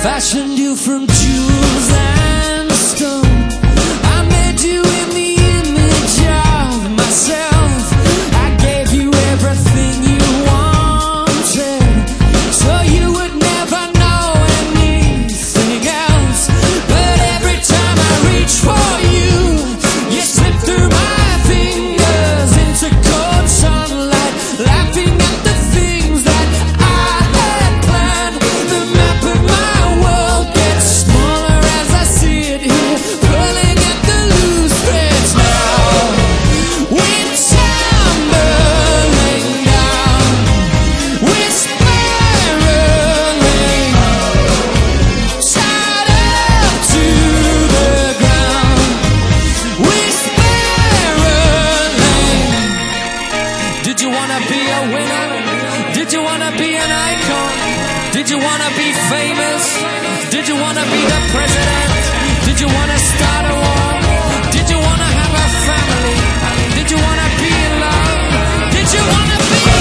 fashioned you from jewels and stone. I made you in the image of myself. I gave you everything you wanted, so you would never know anything else. But every time I reach for you, you slip through my fingers into cold sunlight, laughing at the things that I had planned. The map of my world gets smaller as I see it here, pulling at the loose threads now. We're tumbling down, we're spiraling, tied up to the ground. We're spiraling. Did you wanna be a winner? Did you wanna be an icon? Did you wanna be famous? Did you wanna be the president? Did you wanna start a war? Did you wanna have a family? Did you wanna be in love? Did you wanna be